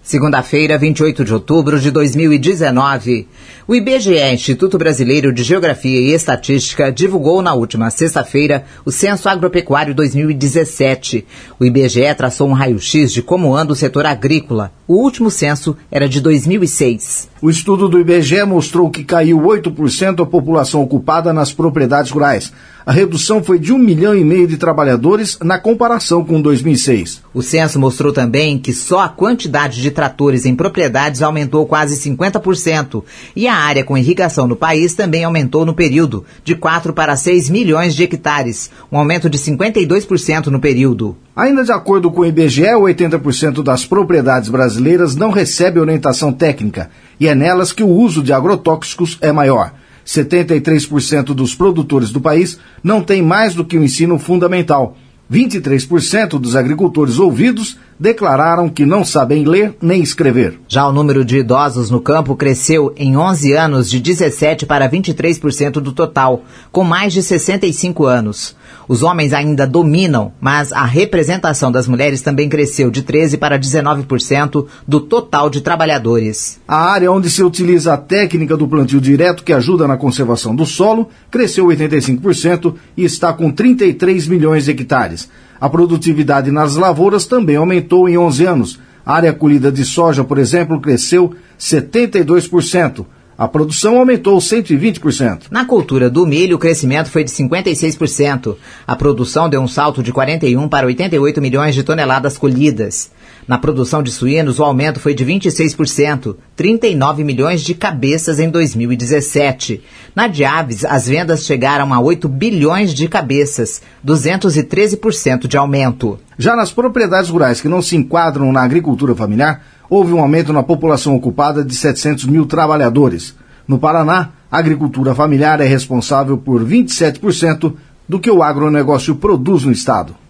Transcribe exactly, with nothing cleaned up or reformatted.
Segunda-feira, vinte e oito de outubro de dois mil e dezenove. O I B G E, Instituto Brasileiro de Geografia e Estatística, divulgou na última sexta-feira o Censo Agropecuário dois mil e dezessete. O I B G E traçou um raio-x de como anda o setor agrícola. O último censo era de dois mil e seis. O estudo do I B G E mostrou que caiu oito por cento a população ocupada nas propriedades rurais. A redução foi de um milhão e meio de trabalhadores na comparação com dois mil e seis. O censo mostrou também que só a quantidade de tratores em propriedades aumentou quase cinquenta por cento e a área com irrigação no país também aumentou no período, de quatro para seis milhões de hectares, um aumento de cinquenta e dois por cento no período. Ainda de acordo com o I B G E, oitenta por cento das propriedades brasileiras não recebem orientação técnica e é nelas que o uso de agrotóxicos é maior. setenta e três por cento dos produtores do país não têm mais do que o ensino fundamental. vinte e três por cento dos agricultores ouvidos declararam que não sabem ler nem escrever. Já o número de idosos no campo cresceu em onze anos de dezessete para vinte e três por cento do total, com mais de sessenta e cinco anos. Os homens ainda dominam, mas a representação das mulheres também cresceu de treze para dezenove por cento do total de trabalhadores. A área onde se utiliza a técnica do plantio direto, que ajuda na conservação do solo, cresceu oitenta e cinco por cento e está com trinta e três milhões de hectares. A produtividade nas lavouras também aumentou em onze anos. A área colhida de soja, por exemplo, cresceu setenta e dois por cento. A produção aumentou cento e vinte por cento. Na cultura do milho, o crescimento foi de cinquenta e seis por cento. A produção deu um salto de quarenta e um para oitenta e oito milhões de toneladas colhidas. Na produção de suínos, o aumento foi de vinte e seis por cento, trinta e nove milhões de cabeças em dois mil e dezessete. Na de aves, as vendas chegaram a oito bilhões de cabeças, duzentos e treze por cento de aumento. Já nas propriedades rurais que não se enquadram na agricultura familiar, houve um aumento na população ocupada de setecentos mil trabalhadores. No Paraná, a agricultura familiar é responsável por vinte e sete por cento do que o agronegócio produz no estado.